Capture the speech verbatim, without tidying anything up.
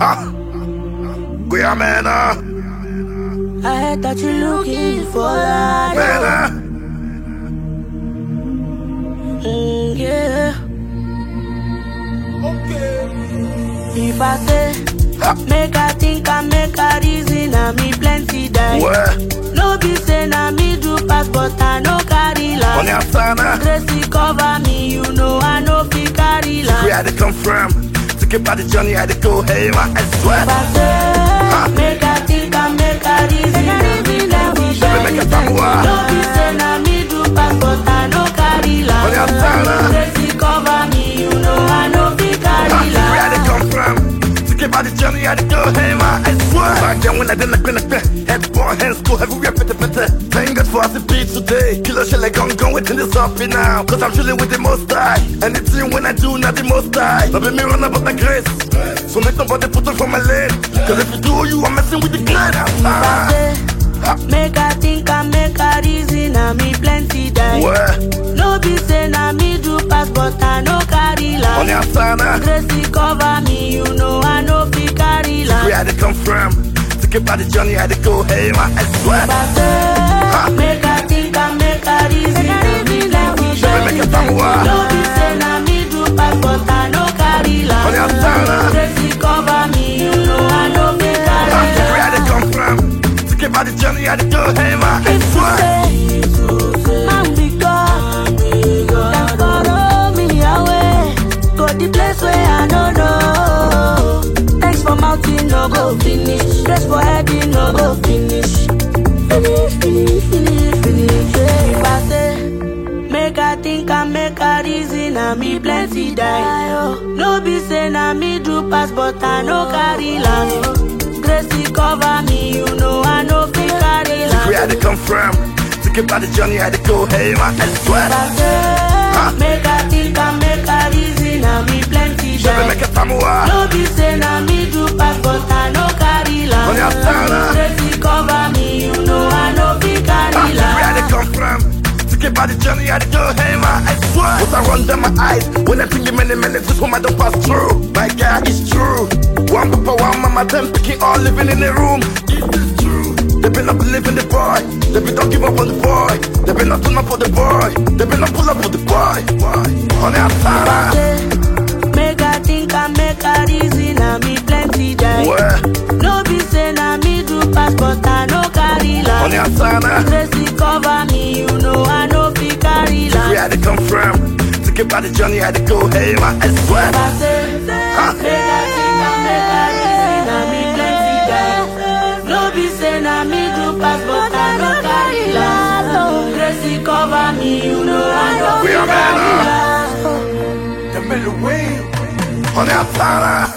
Ah, we are men, uh. I heard that you're looking for that. Men, uh. Mm, yeah. Okay. If I say, ah. make I think I make a reason, I me plenty die. Where? No be say na me do pass, but I no carry last. On your sana. Gracie cover me, you know I no fit carry last. Where I had to come from? To get by the journey, I had to go, hey, man, I swear. If I say, ah. make I think I make a reason, I me plenty die. Make a famua. No be say na me do pass, but I no carry last. On your sana. Gracie cover me, you know I no fit carry ah. last. Where I had to come from? To get by the journey, I had to go, hey, man, I swear. Back then when I didn't like head born, hands go everywhere, better, better. Thank God for us to be today. Killer shit like I'm going within this up now. Cause I'm chilling with the most high. Anything when I do, not the most high. Love me run about the grace. So make nobody put it from my lane. Cause if you do, you are messing with the glide. Ah. Make I think I make a reason, I me plenty die. Where? No be say na me do pass, but I no carry last. On your sana. Gracie cover me, you know I no fit carry last. Where I had to come from? To get by the journey, I had to go, hey, man, I swear. If I say, make I think I make a reason, I me plenty die. Make a famua. No be say na me do pass, but I no carry last. On your sana. Gracie cover me, you know I no fit carry last. Where I had to come from? To get by the journey, I had to go, hey, man, I swear. Man be God, then follow me away. Go the place where I don't know. Thanks for mountain, no go finish. Dress for heading, no go finish. Finish, finish, finish, finish. Yeah. If I say, make I think I make a reason, I me plenty die. Oh. No be say na me do pass, but I no carry last. Gracie cover me, you know I no fit carry last. Where I had to come from? To get by the journey, I had to go, hey, man, I swear. If I say, make I think I make a reason, I me plenty die. Make a famua. No be say na me do pass, but I no carry On your sana. last. Gracie cover me, you know I no fit carry ah. Where I had to last. come from? To get by the journey, I had to go, hey, man, I swear. What I run down my eyes when I think in many minutes, this one I don't pass through. My God, it's true. One papa, one mama, them picking all living in the room. It is true. They been not believing the boy. They been not give up on the boy. They been not turn up for the boy. They been not pull up for the boy. On the outside. Make I think I make a reason, I me plenty die. Where? No be say na me do pass, but I no carry last. On the outside. Gracie cover me, you know I no fit carry last. Where I had to come from? To get by the journey, I had to go, hey, man, I swear. If I say, ah. make I think I make a reason, I me plenty die. No be say na me do pass, but I no carry last. Gracie cover me, you know I no We fit are carry men, uh. last. The middle way. On the outside.